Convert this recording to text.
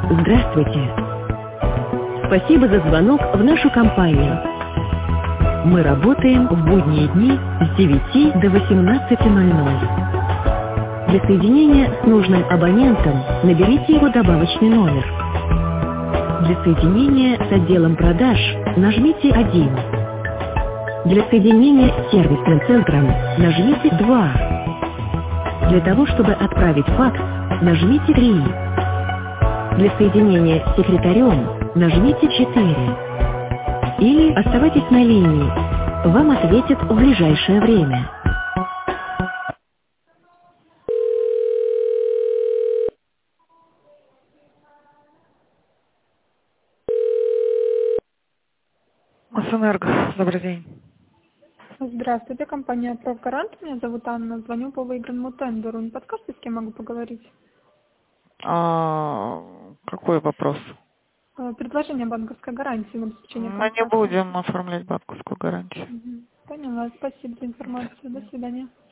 Здравствуйте. Спасибо за звонок в нашу компанию. Мы работаем в будние дни с 9 до 18:00. Для соединения с нужным абонентом наберите его добавочный номер. Для соединения с отделом продаж нажмите 1. Для соединения с сервисным центром нажмите 2. Для того, чтобы отправить факс, нажмите 3. Для соединения с секретарем нажмите 4. Или оставайтесь на линии. Вам ответят в ближайшее время. Мосэнерго, добрый день. Здравствуйте, компания «Профгарант». Меня зовут Анна. Звоню по выигранному тендеру. Не подскажете, с кем могу поговорить? Какой вопрос? Предложение банковской гарантии на обеспечение Мы не контракта. будем оформлять банковскую гарантию. Поняла. Спасибо за информацию. До свидания.